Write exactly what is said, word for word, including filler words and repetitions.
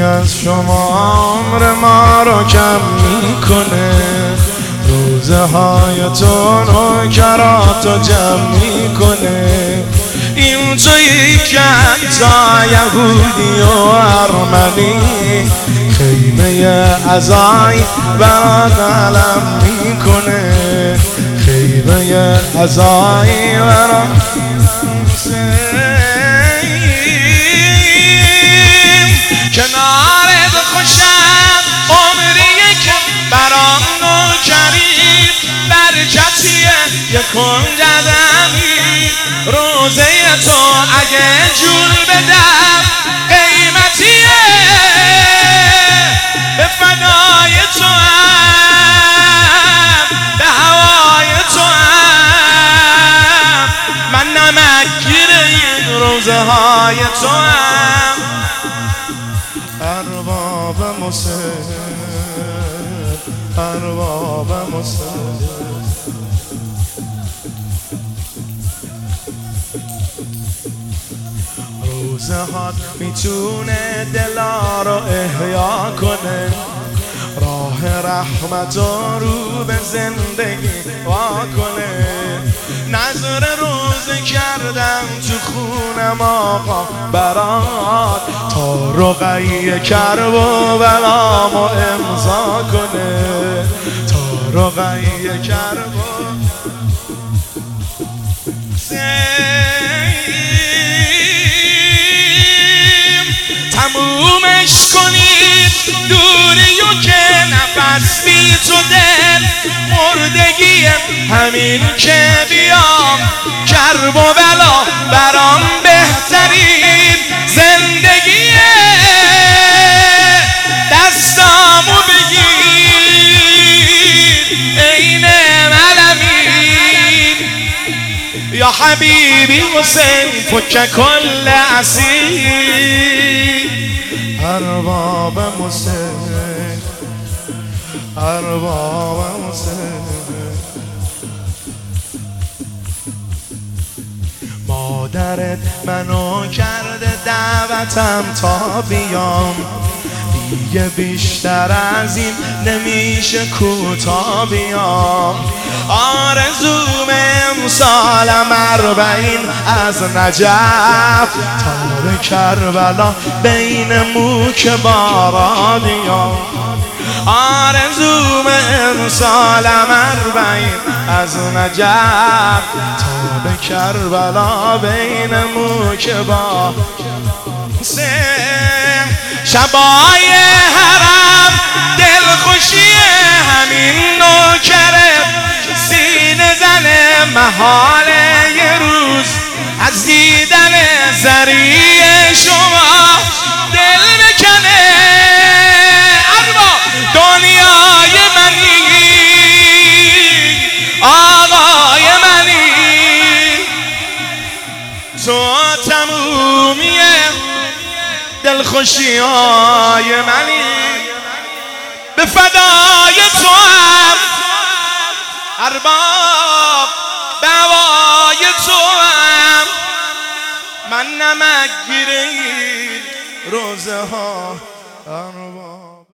از شما عمر ما رو کم میکنه، روزه های تو نوکراتو جمع میکنه. این تویی که حتی یهودی و ارمنی خیمه عزایی برات علم میکنه، خیمه عزایی برات. کنارت خوشم عمریه که برام نوکری، برکتیه یه کن ددمی. روزه تو اگه جور بدم قیمتیه، به فدای تو هم به هوای تو هم، من نمکگیر این روزه های تو هم. ارباب مسلم، ارباب مسلم، روزه هات میتونه دلا رو احیا کنه، راه رحمت رو به زندگی واکنه. نظر روزه کردم تو خونم آقا برات، تا رقیه کرب و بلامو امضا کنه، تا رقیه کرب و تمومش کنید دوریو که نفس بی تو دل مردگیه، همین که بیام کرب و بلا برام بهترین زندگیه. دستامو بگیر عین ملمین، یا حبیبی حسین فک کل اسیر. ارباب مسلم، ارباب مسلم، مادرت منو کرده دعوتم تا بیام، دیگه بیشتر از این نمیشه کوتا بیام. آرزوم امسالم اربعین از نجف تا به کربلا بین موک بارانیام. آرزوم امسالم اربعین از نجف تا به کربلا بین موک بارانیام. شبای حرم دلخوشی همین نوکره، سینه زن محال یه روز از دیدن زریع شما دل بکنه. اربا دنیای منی، آقای منی، تو تمومیه دلخوشی های منی، به فدای تو هم ارباب به هوای تو هم، من نمکگیر این روزه ها ارباب.